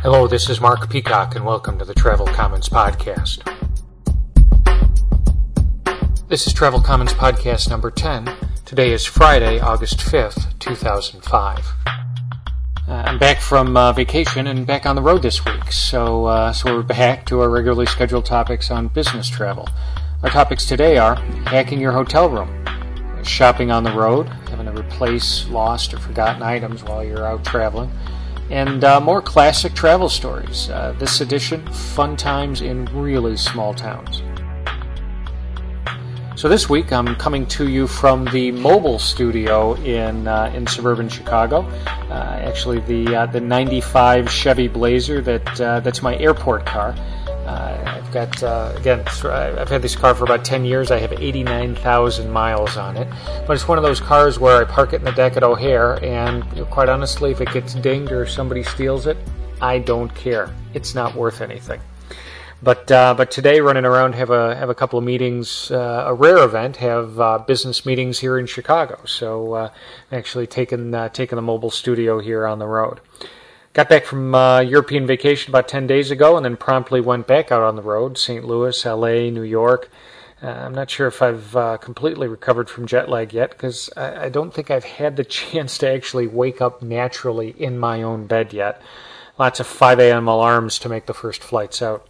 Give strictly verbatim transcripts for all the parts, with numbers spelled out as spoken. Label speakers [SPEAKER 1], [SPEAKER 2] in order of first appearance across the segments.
[SPEAKER 1] Hello, this is Mark Peacock, and welcome to the Travel Commons Podcast. This is Travel Commons Podcast number ten. Today is Friday, August fifth, two thousand five. Uh, I'm back from uh, vacation and back on the road this week, so uh, so we're back to our regularly scheduled topics on business travel. Our topics today are hacking your hotel room, shopping on the road, having to replace lost or forgotten items while you're out traveling, and uh, more classic travel stories. Uh, this edition, fun times in really small towns. So this week I'm coming to you from the mobile studio in uh, in suburban Chicago. Uh, actually, the uh, the ninety-five Chevy Blazer that uh, that's my airport car. Uh, I've got uh, again I've had this car for about ten years. I have eighty-nine thousand miles on it, but it's one of those cars where I park it in the deck at O'Hare, and you know, quite honestly, if it gets dinged or somebody steals it, I don't care. It's not worth anything. But uh, but today, running around, have a have a couple of meetings, uh, a rare event, have uh, business meetings here in Chicago. So uh, actually taking uh, taking the mobile studio here on the road. Got back from uh, European vacation about ten days ago, and then promptly went back out on the road: Saint Louis, L A, New York. Uh, I'm not sure if I've uh, completely recovered from jet lag yet, because I, I don't think I've had the chance to actually wake up naturally in my own bed yet. Lots of five a.m. alarms to make the first flights out.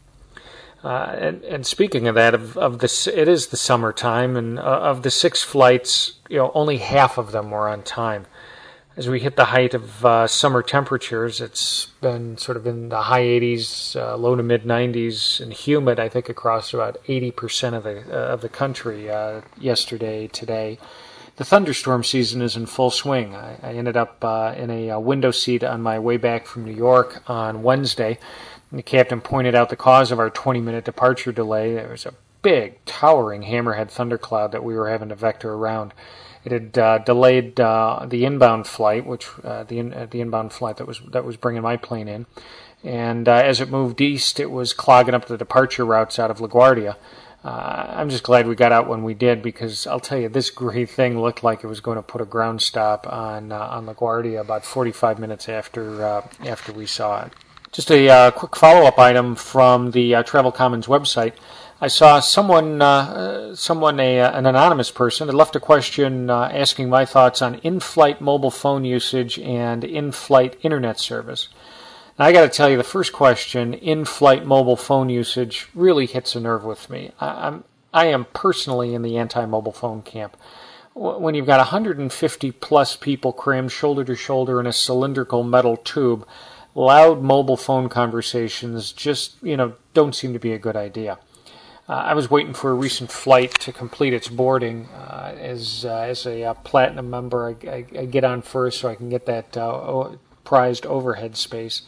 [SPEAKER 1] Uh, and, and speaking of that, of, of this, it is the summertime, and uh, of the six flights, you know, only half of them were on time. As we hit the height of uh, summer temperatures, it's been sort of in the high eighties, uh, low to mid nineties, and humid, I think, across about eighty percent of the uh, of the country uh, yesterday, today. The thunderstorm season is in full swing. I, I ended up uh, in a, a window seat on my way back from New York on Wednesday. The captain pointed out the cause of our twenty-minute departure delay. There was a big, towering hammerhead thundercloud that we were having to vector around. It had uh, delayed uh, the inbound flight, which uh, the in, uh, the inbound flight that was that was bringing my plane in, and uh, as it moved east, it was clogging up the departure routes out of LaGuardia. Uh, I'm just glad we got out when we did, because I'll tell you, this great thing looked like it was going to put a ground stop on uh, on LaGuardia about forty-five minutes after uh, after we saw it. Just a uh, quick follow-up item from the uh, Travel Commons website. I saw someone, uh, someone, a, an anonymous person, had left a question uh, asking my thoughts on in-flight mobile phone usage and in-flight internet service. Now, I got to tell you, the first question, in-flight mobile phone usage, really hits a nerve with me. I, I'm, I am personally in the anti-mobile phone camp. When you've got one hundred fifty plus people crammed shoulder to shoulder in a cylindrical metal tube, loud mobile phone conversations just, you know, don't seem to be a good idea. Uh, I was waiting for a recent flight to complete its boarding. Uh, as uh, as a uh, platinum member, I, I, I get on first so I can get that uh, prized overhead space.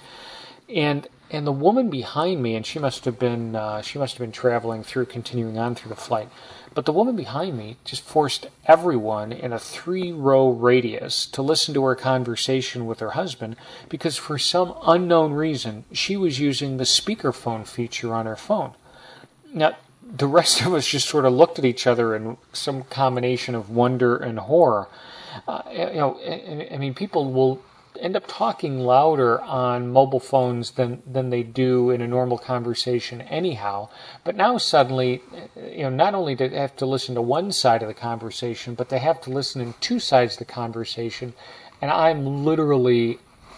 [SPEAKER 1] And and the woman behind me, and she must have been uh, she must have been traveling through, continuing on through the flight. But the woman behind me just forced everyone in a three-row radius to listen to her conversation with her husband, because for some unknown reason, she was using the speakerphone feature on her phone. Now, the rest of us just sort of looked at each other in some combination of wonder and horror. Uh, you know, I, I mean, people will end up talking louder on mobile phones than, than they do in a normal conversation anyhow. But now suddenly, you know, not only do they have to listen to one side of the conversation, but they have to listen in two sides of the conversation. And I'm literally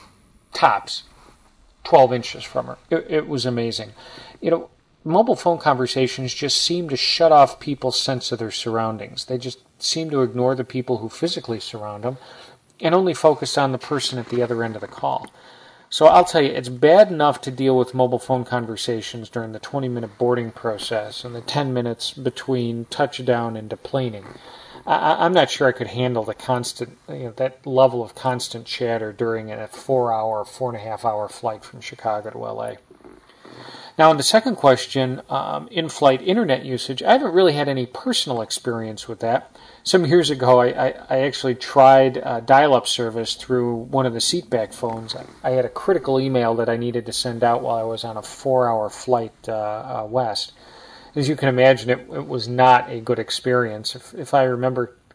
[SPEAKER 1] tops twelve inches from her. It, it was amazing. You know, mobile phone conversations just seem to shut off people's sense of their surroundings. They just seem to ignore the people who physically surround them and only focus on the person at the other end of the call. So I'll tell you, it's bad enough to deal with mobile phone conversations during the twenty-minute boarding process and the ten minutes between touchdown and deplaning. I, I'm not sure I could handle the constant, you know, that level of constant chatter during a four-hour, four-and-a-half-hour flight from Chicago to L A. Now, on the second question, um, in-flight internet usage, I haven't really had any personal experience with that. Some years ago, I, I, I actually tried uh, dial-up service through one of the seatback phones. I, I had a critical email that I needed to send out while I was on a four-hour flight uh, uh, west. As you can imagine, it, it was not a good experience. If, if I remember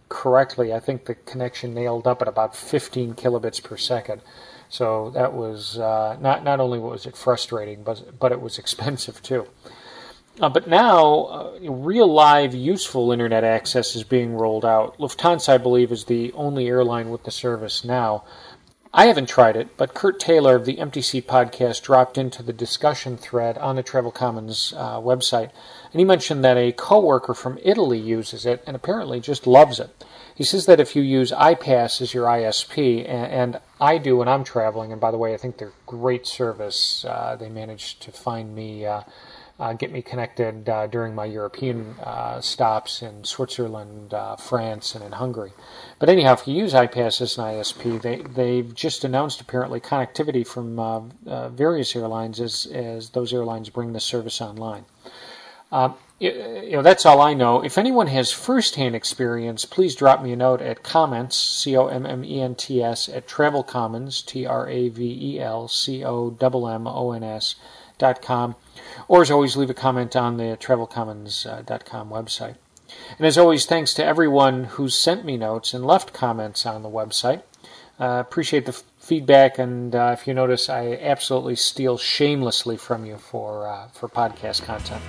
[SPEAKER 1] correctly, I think the connection nailed up at about fifteen kilobits per second. So that was uh, not not only was it frustrating, but but it was expensive too. Uh, but now, uh, real live useful internet access is being rolled out. Lufthansa, I believe, is the only airline with the service now. I haven't tried it, but Kurt Taylor of the Empty Seat podcast dropped into the discussion thread on the Travel Commons uh, website, and he mentioned that a coworker from Italy uses it and apparently just loves it. He says that if you use iPass as your I S P, and, and I do when I'm traveling, and by the way, I think they're great service. Uh, they managed to find me, uh, uh, get me connected uh, during my European uh, stops in Switzerland, uh, France, and in Hungary. But anyhow, if you use iPass as an I S P, they, they've just announced apparently connectivity from uh, uh, various airlines as, as those airlines bring the service online. Uh, you know, that's all I know. If anyone has first-hand experience, please drop me a note at comments, C O M M E N T S, at Travel Commons, T R A V E L C O M M O N S dot com, or as always, leave a comment on the travel commons dot com website. And as always, thanks to everyone who's sent me notes and left comments on the website. Uh, appreciate the f- feedback, and uh, if you notice, I absolutely steal shamelessly from you for uh, for podcast content.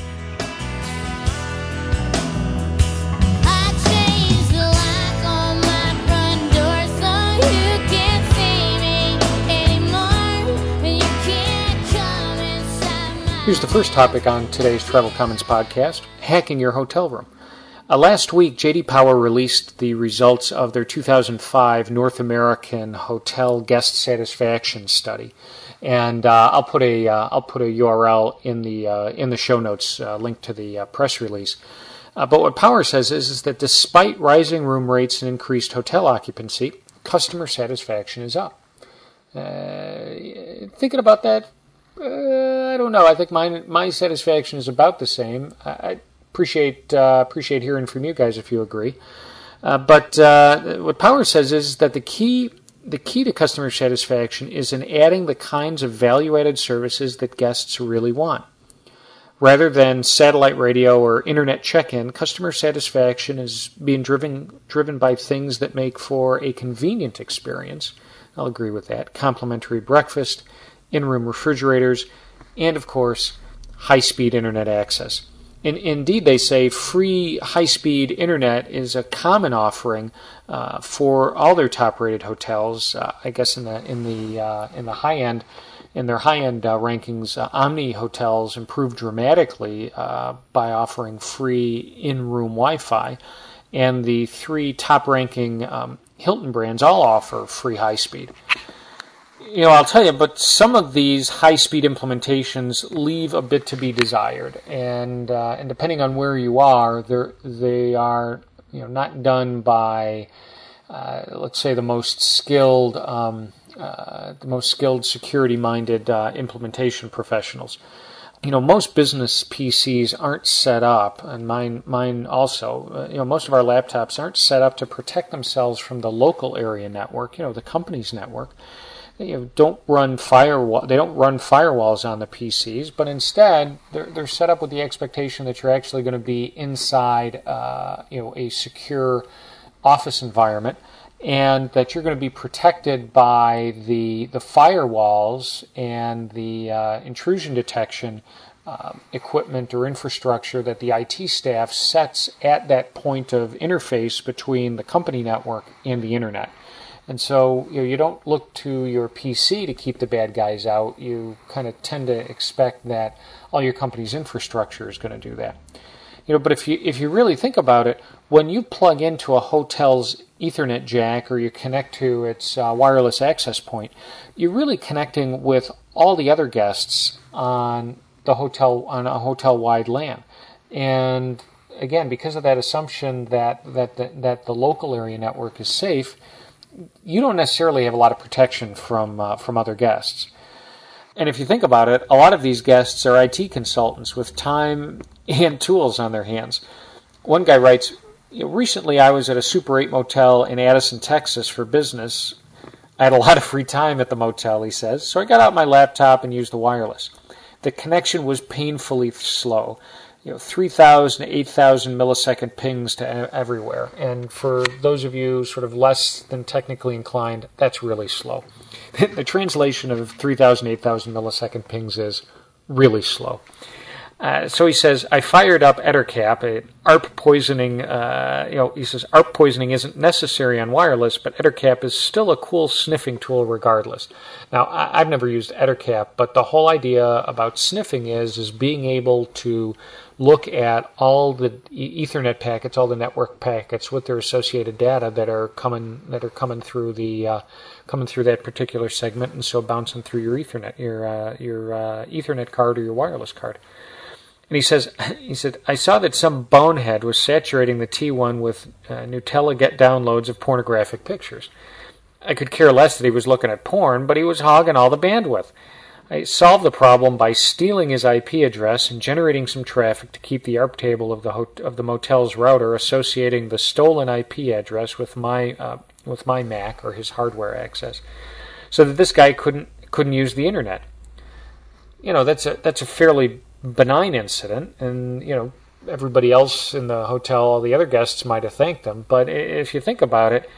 [SPEAKER 1] Here's the first topic on today's Travel Commons podcast, hacking your hotel room. Uh, last week, J D Power released the results of their two thousand five North American Hotel Guest Satisfaction Study, and uh, I'll put a uh, I'll put a U R L in the uh, in the show notes, uh, link to the uh, press release. Uh, but what Power says is, is that despite rising room rates and increased hotel occupancy, customer satisfaction is up. Uh, thinking about that. Uh, I don't know. I think my my satisfaction is about the same. I, I appreciate uh, appreciate hearing from you guys if you agree. Uh, but uh, what Power says is that the key the key to customer satisfaction is in adding the kinds of value-added services that guests really want. Rather than satellite radio or internet check-in, customer satisfaction is being driven driven by things that make for a convenient experience. I'll agree with that. Complimentary breakfast, in-room refrigerators, and, of course, high-speed internet access. In, indeed, they say free high-speed internet is a common offering uh, for all their top-rated hotels. Uh, I guess in the in the uh, in the high-end, in their high-end uh, rankings, uh, Omni hotels improved dramatically uh, by offering free in-room Wi-Fi, and the three top-ranking um, Hilton brands all offer free high-speed. You know, I'll tell you, but some of these high-speed implementations leave a bit to be desired, and uh, and depending on where you are, they they are you know not done by uh, let's say the most skilled um, uh, the most skilled security-minded uh, implementation professionals. You know, most business P Cs aren't set up, and mine mine also. Uh, you know, most of our laptops aren't set up to protect themselves from the local area network. You know, the company's network. You know, don't run firewall. They don't run firewalls on the P Cs, but instead they're they're set up with the expectation that you're actually going to be inside, uh, you know, a secure office environment, and that you're going to be protected by the the firewalls and the uh, intrusion detection uh, equipment or infrastructure that the I T staff sets at that point of interface between the company network and the internet. And so you know, you don't look to your P C to keep the bad guys out. You kind of tend to expect that all your company's infrastructure is going to do that. You know, but if you if you really think about it, when you plug into a hotel's Ethernet jack or you connect to its uh, wireless access point, you're really connecting with all the other guests on the hotel on a hotel-wide LAN. And again, because of that assumption that that the, that the local area network is safe, you don't necessarily have a lot of protection from uh, from other guests. And if you think about it, a lot of these guests are I T consultants with time and tools on their hands. One guy writes, you know, recently I was at a Super eight motel in Addison, Texas for business. I had a lot of free time at the motel, he says, so I got out my laptop and used the wireless. The connection was painfully slow. you know, three thousand, eight thousand millisecond pings to e- everywhere. And for those of you sort of less than technically inclined, that's really slow. The translation of three thousand, eight thousand millisecond pings is really slow. Uh, so he says, I fired up Ettercap. A A R P poisoning, uh, you know, he says, A R P poisoning isn't necessary on wireless, but Ettercap is still a cool sniffing tool regardless. Now, I, I've never used Ettercap, but the whole idea about sniffing is, is being able to look at all the Ethernet packets, all the network packets with their associated data that are coming, that are coming through the, uh, coming through that particular segment, and so bouncing through your Ethernet, your, uh, your uh, Ethernet card or your wireless card. And he says, he said, I saw that some bonehead was saturating the T one with uh, Nutella get downloads of pornographic pictures. I could care less that he was looking at porn, but he was hogging all the bandwidth. I solved the problem by stealing his I P address and generating some traffic to keep the A R P table of the hot- of the motel's router associating the stolen I P address with my uh, with my Mac or his hardware access, so that this guy couldn't couldn't use the internet. You know, that's a that's a fairly benign incident, and you know everybody else in the hotel, all the other guests might have thanked them. But if you think about it,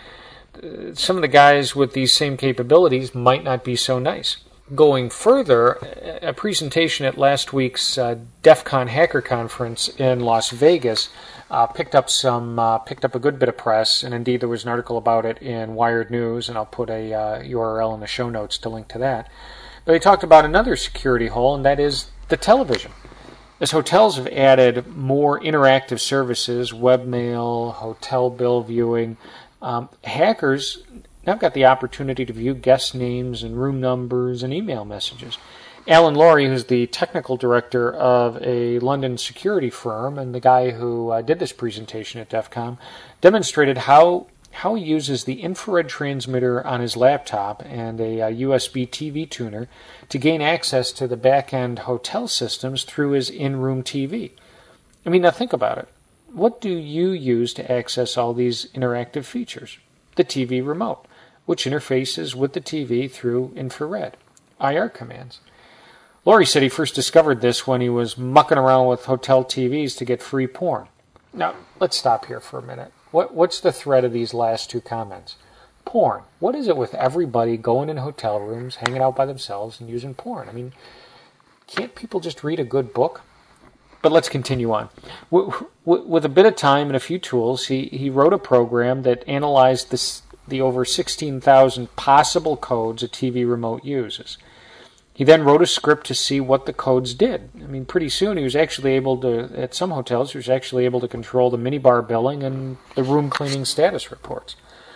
[SPEAKER 1] some of the guys with these same capabilities might not be so nice. Going further, a presentation at last week's uh, DEF CON Hacker Conference in Las Vegas uh, picked up some uh, picked up a good bit of press, and indeed there was an article about it in Wired News, and I'll put a uh, U R L in the show notes to link to that. But they talked about another security hole, and that is the television. As hotels have added more interactive services, webmail, hotel bill viewing, um, hackers now got the opportunity to view guest names and room numbers and email messages. Alan Laurie, who's the technical director of a London security firm and the guy who uh, did this presentation at DEF CON, demonstrated how how he uses the infrared transmitter on his laptop and a, a U S B T V tuner to gain access to the back-end hotel systems through his in-room T V. I mean, now think about it. What do you use to access all these interactive features? The T V remote, which interfaces with the T V through infrared, I R commands. Laurie said he first discovered this when he was mucking around with hotel T Vs to get free porn. Now, let's stop here for a minute. What What's the thread of these last two comments? Porn. What is it with everybody going in hotel rooms, hanging out by themselves, and using porn? I mean, can't people just read a good book? But let's continue on. With a bit of time and a few tools, he, he wrote a program that analyzed this, the over sixteen thousand possible codes a T V remote uses. He then wrote a script to see what the codes did. I mean, pretty soon he was actually able to, at some hotels, he was actually able to control the minibar billing and the room cleaning status reports.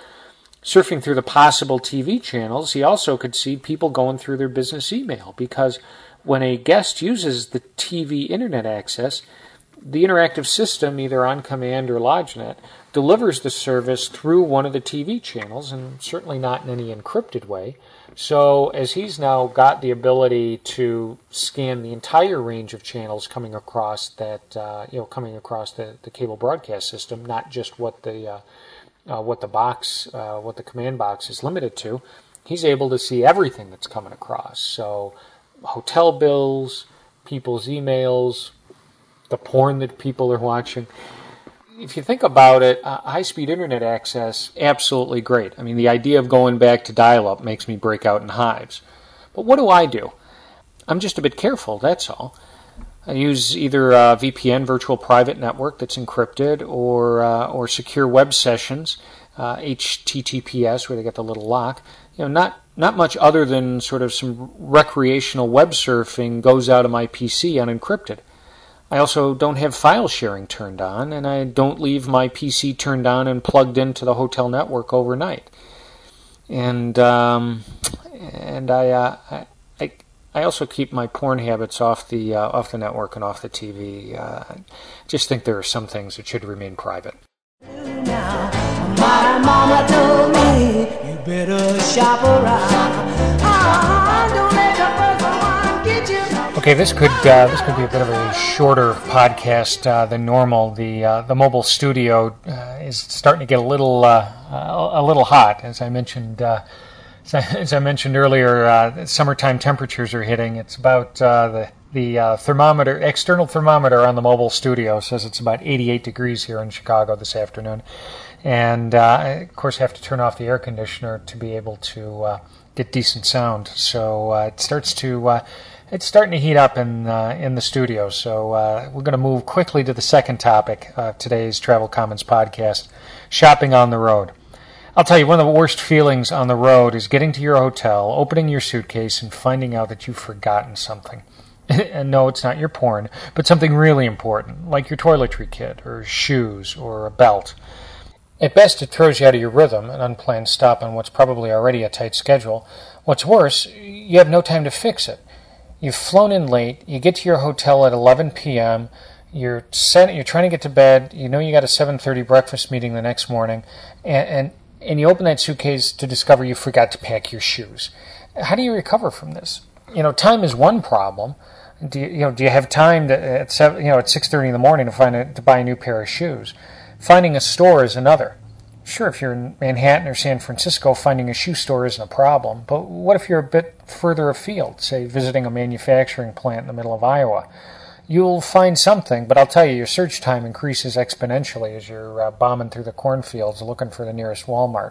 [SPEAKER 1] Surfing through the possible T V channels, he also could see people going through their business email, because when a guest uses the T V internet access, the interactive system, either on command or LodgeNet, delivers the service through one of the T V channels, and certainly not in any encrypted way. So as he's now got the ability to scan the entire range of channels coming across that, uh, you know, coming across the, the cable broadcast system, not just what the uh, uh, what the box, uh, what the command box is limited to, he's able to see everything that's coming across. So hotel bills, people's emails, the porn that people are watching. If you think about it, uh, high-speed internet access, absolutely great. I mean, the idea of going back to dial-up makes me break out in hives. But what do I do? I'm just a bit careful, that's all. I use either a V P N, virtual private network, that's encrypted, or uh, or secure web sessions, uh, H T T P S, where they get the little lock. You know, not not much other than sort of some recreational web surfing goes out of my P C unencrypted. I also don't have file sharing turned on, and I don't leave my P C turned on and plugged into the hotel network overnight. And um, and I, uh, I I I also keep my porn habits off the uh, off the network and off the T V. Uh, I just think there are some things that should remain private.
[SPEAKER 2] Now, my mama told me you better shop around. Ah, don't let the first one get you.
[SPEAKER 1] Okay, this could uh, this could be a bit of a shorter podcast uh, than normal. The uh, the mobile studio uh, is starting to get a little uh, a little hot, as I mentioned. Uh, as, I, as I mentioned earlier, uh, summertime temperatures are hitting. It's about uh, the The uh, thermometer, external thermometer on the mobile studio says it's about eighty-eight degrees here in Chicago this afternoon. And, uh, I, of course, have to turn off the air conditioner to be able to uh, get decent sound. So uh, it starts to, uh, it's starting to heat up in uh, in the studio. So uh, we're going to move quickly to the second topic of today's Travel Commons podcast, shopping on the road. I'll tell you, one of the worst feelings on the road is getting to your hotel, opening your suitcase, and finding out that you've forgotten something. And no, it's not your porn, but something really important, like your toiletry kit, or shoes, or a belt. At best, it throws you out of your rhythm, an unplanned stop on what's probably already a tight schedule. What's worse, you have no time to fix it. You've flown in late, you get to your hotel at eleven p.m., you're set, you're trying to get to bed, you know you got a seven thirty breakfast meeting the next morning, and, and, and you open that suitcase to discover you forgot to pack your shoes. How do you recover from this? You know, time is one problem. Do you, you know? Do you have time to, at seven, you know at six thirty in the morning to find a, to buy a new pair of shoes? Finding a store is another. Sure, if you're in Manhattan or San Francisco, finding a shoe store isn't a problem. But what if you're a bit further afield, say visiting a manufacturing plant in the middle of Iowa? You'll find something, but I'll tell you, your search time increases exponentially as you're uh, bombing through the cornfields looking for the nearest Walmart.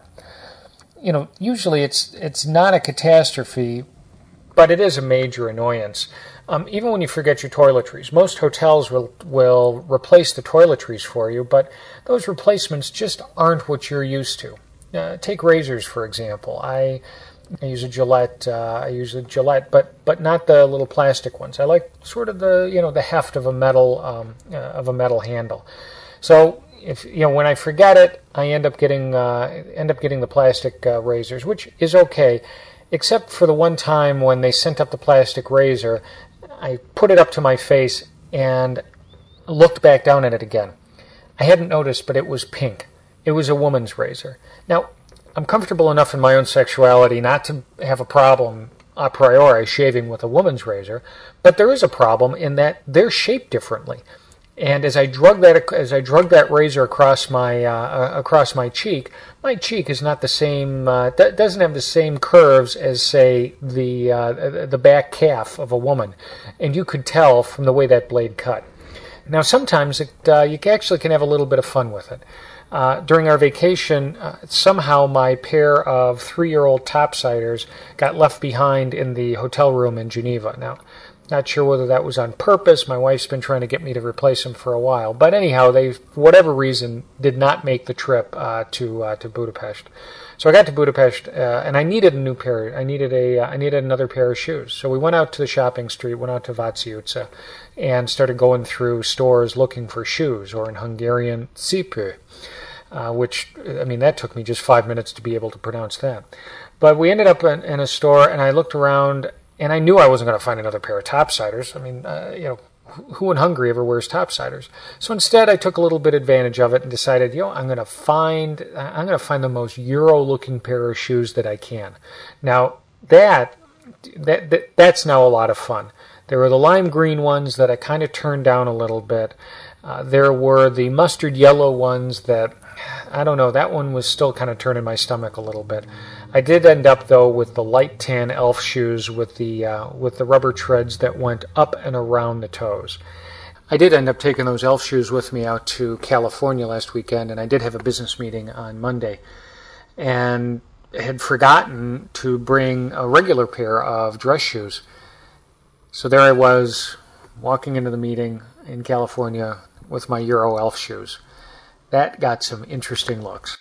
[SPEAKER 1] You know, usually it's it's not a catastrophe, but it is a major annoyance. Um, even when you forget your toiletries, most hotels will will replace the toiletries for you, but those replacements just aren't what you're used to. Uh, take razors, for example. I, I use a Gillette. Uh, I use a Gillette, but but not the little plastic ones. I like sort of the you know the heft of a metal um, uh, of a metal handle. So if you know when I forget it, I end up getting uh, end up getting the plastic uh, razors, which is okay. Except for the one time when they sent up the plastic razor, I put it up to my face and looked back down at it again. I hadn't noticed, but it was pink. It was a woman's razor. Now, I'm comfortable enough in my own sexuality not to have a problem a priori shaving with a woman's razor, but there is a problem in that they're shaped differently. And as I drug that as I drug that razor across my uh, across my cheek, my cheek is not the same. Uh, doesn't have the same curves as, say, the uh, the back calf of a woman, and you could tell from the way that blade cut. Now, sometimes it, uh, you actually can have a little bit of fun with it. Uh, during our vacation, uh, somehow my pair of three-year-old topsiders got left behind in the hotel room in Geneva. Now, not sure whether that was on purpose. My wife's been trying to get me to replace them for a while. But anyhow, they, for whatever reason, did not make the trip uh, to uh, to Budapest. So I got to Budapest, uh, and I needed a new pair. I needed a uh, I needed another pair of shoes. So we went out to the shopping street, went out to Váci utca, and started going through stores looking for shoes, or in Hungarian, cipő, uh, which, I mean, that took me just five minutes to be able to pronounce that. But we ended up in, in a store, and I looked around, and I knew I wasn't going to find another pair of topsiders. I mean, uh, you know, who in Hungary ever wears topsiders? So instead, I took a little bit advantage of it and decided, you know, I'm going to find, I'm going to find the most Euro-looking pair of shoes that I can. Now that, that, that that's now a lot of fun. There were the lime green ones that I kind of turned down a little bit. Uh, there were the mustard yellow ones that, I don't know, that one was still kind of turning my stomach a little bit. I did end up, though, with the light tan elf shoes with the uh, with the rubber treads that went up and around the toes. I did end up taking those elf shoes with me out to California last weekend, and I did have a business meeting on Monday, and had forgotten to bring a regular pair of dress shoes. So there I was, walking into the meeting in California with my Euro elf shoes. That got some interesting looks.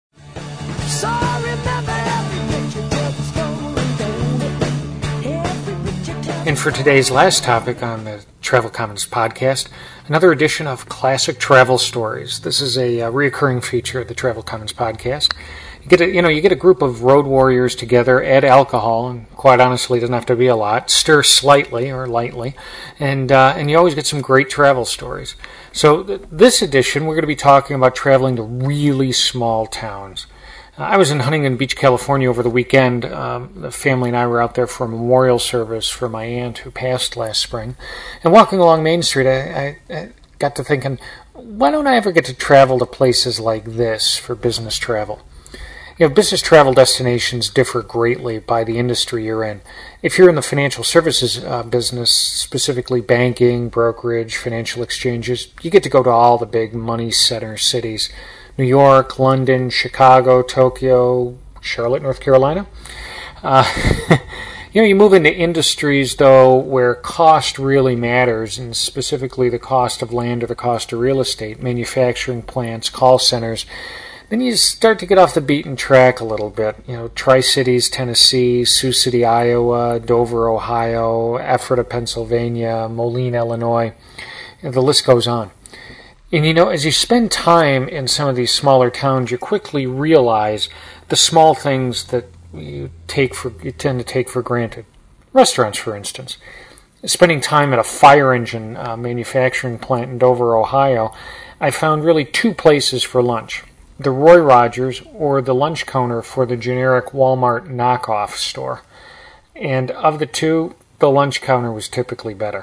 [SPEAKER 1] And for today's last topic on the Travel Commons podcast, another edition of Classic Travel Stories. This is a, a reoccurring feature of the Travel Commons podcast. You get a, you know, you get a group of road warriors together, add alcohol, and quite honestly, it doesn't have to be a lot, stir slightly or lightly, and uh, and you always get some great travel stories. So th- this edition, we're going to be talking about traveling to really small towns. Uh, I was in Huntington Beach, California over the weekend. Um, the family and I were out there for a memorial service for my aunt who passed last spring. And walking along Main Street, I, I, I got to thinking, why don't I ever get to travel to places like this for business travel? You know, business travel destinations differ greatly by the industry you're in. If you're in the financial services uh, business, specifically banking, brokerage, financial exchanges, you get to go to all the big money center cities. New York, London, Chicago, Tokyo, Charlotte, North Carolina. Uh, you know, you move into industries, though, where cost really matters, and specifically the cost of land or the cost of real estate, manufacturing plants, call centers. Then you start to get off the beaten track a little bit. You know, Tri-Cities, Tennessee, Sioux City, Iowa, Dover, Ohio, Ephrata, Pennsylvania, Moline, Illinois. You know, the list goes on. And, you know, as you spend time in some of these smaller towns, you quickly realize the small things that you take for you tend to take for granted. Restaurants, for instance. Spending time at a fire engine uh, manufacturing plant in Dover, Ohio, I found really two places for lunch. The Roy Rogers or the lunch counter for the generic Walmart knockoff store. And of the two, the lunch counter was typically better.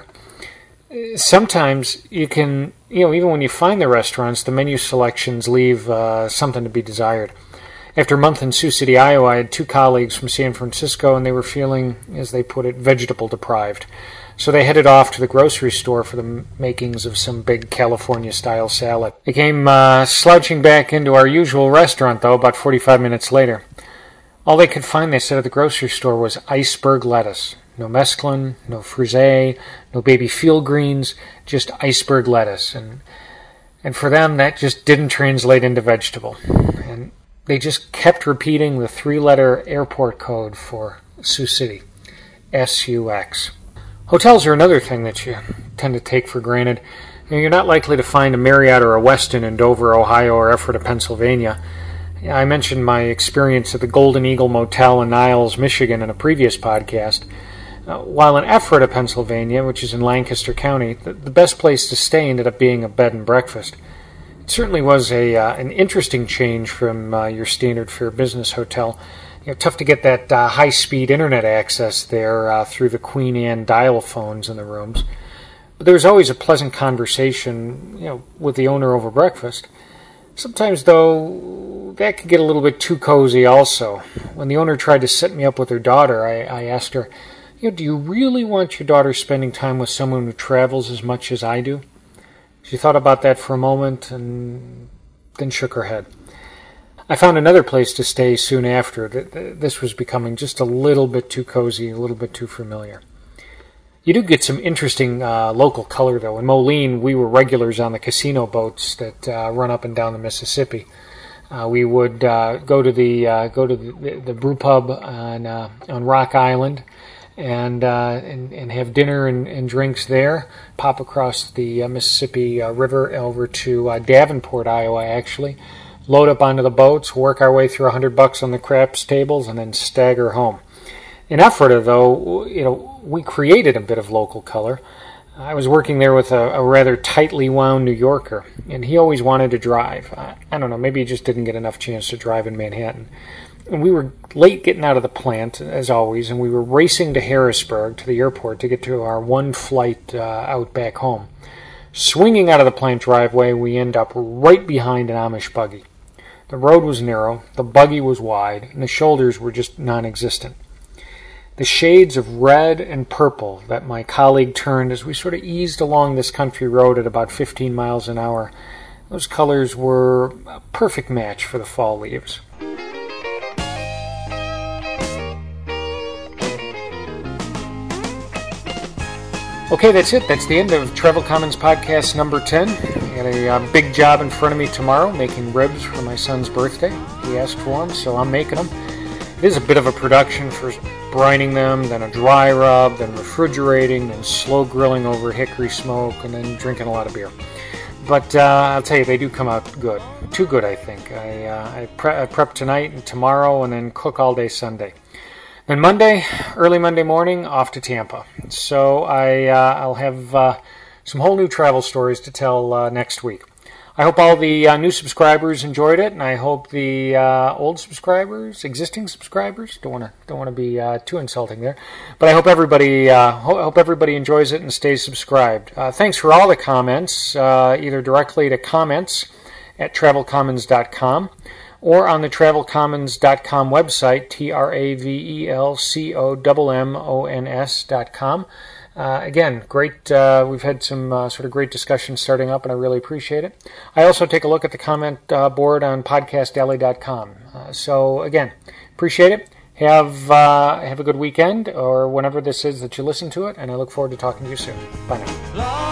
[SPEAKER 1] Sometimes you can, you know, even when you find the restaurants, the menu selections leave uh, something to be desired. After a month in Sioux City, Iowa, I had two colleagues from San Francisco, and they were feeling, as they put it, vegetable deprived. So they headed off to the grocery store for the makings of some big California-style salad. They came uh, slouching back into our usual restaurant, though, about forty-five minutes later. All they could find, they said, at the grocery store was iceberg lettuce. No mesclun, no frisee, no baby field greens, just iceberg lettuce. And and for them, that just didn't translate into vegetable. And they just kept repeating the three-letter airport code for Sioux City, S U X. Hotels are another thing that you tend to take for granted. You know, you're not likely to find a Marriott or a Westin in Dover, Ohio, or Ephrata, Pennsylvania. I mentioned my experience at the Golden Eagle Motel in Niles, Michigan in a previous podcast. Uh, while in Ephrata, Pennsylvania, which is in Lancaster County, the, the best place to stay ended up being a bed and breakfast. It certainly was a uh, an interesting change from uh, your standard fare business hotel. You know, tough to get that uh, high-speed internet access there uh, through the Queen Anne dial phones in the rooms. But there was always a pleasant conversation, you know, with the owner over breakfast. Sometimes, though, that could get a little bit too cozy also. When the owner tried to set me up with her daughter, I, I asked her, you know, do you really want your daughter spending time with someone who travels as much as I do? She thought about that for a moment and then shook her head. I found another place to stay soon after. This was becoming just a little bit too cozy, a little bit too familiar. You do get some interesting uh, local color, though. In Moline, we were regulars on the casino boats that uh, run up and down the Mississippi. Uh, we would uh, go to the uh, go to the, the brew pub on uh, on Rock Island, and uh, and, and have dinner and, and drinks there. Pop across the uh, Mississippi uh, River over to uh, Davenport, Iowa, actually. Load up onto the boats, work our way through a hundred bucks on the craps tables, and then stagger home. In Ephrata, though, you know, we created a bit of local color. I was working there with a, a rather tightly wound New Yorker, and he always wanted to drive. I, I don't know, maybe he just didn't get enough chance to drive in Manhattan. And we were late getting out of the plant, as always, and we were racing to Harrisburg, to the airport, to get to our one flight uh, out back home. Swinging out of the plant driveway, we end up right behind an Amish buggy. The road was narrow, the buggy was wide, and the shoulders were just non-existent. The shades of red and purple that my colleague turned as we sort of eased along this country road at about fifteen miles an hour, those colors were a perfect match for the fall leaves. Okay, that's it. That's the end of Travel Commons Podcast number ten. I got a uh, big job in front of me tomorrow, making ribs for my son's birthday. He asked for them, so I'm making them. It is a bit of a production, first brining them, then a dry rub, then refrigerating, then slow grilling over hickory smoke, and then drinking a lot of beer. But uh, I'll tell you, they do come out good. Too good, I think. I, uh, I, pre- I prep tonight and tomorrow, and then cook all day Sunday. Then Monday, early Monday morning, off to Tampa. So I, uh, I'll have uh, some whole new travel stories to tell uh, next week. I hope all the uh, new subscribers enjoyed it, and I hope the uh, old subscribers, existing subscribers, don't want to don't want to be uh, too insulting there, but I hope everybody uh, ho- hope everybody enjoys it and stays subscribed. Uh, thanks for all the comments, uh, either directly to comments at travel commons dot com or on the travel commons dot com website, T R A V E L C O M M O N S dot com. Uh, again, great. Uh, we've had some uh, sort of great discussions starting up, and I really appreciate it. I also take a look at the comment uh, board on podcast alley dot com. Uh, so again, appreciate it. Have uh, have a good weekend, or whenever this is that you listen to it, and I look forward to talking to you soon. Bye now.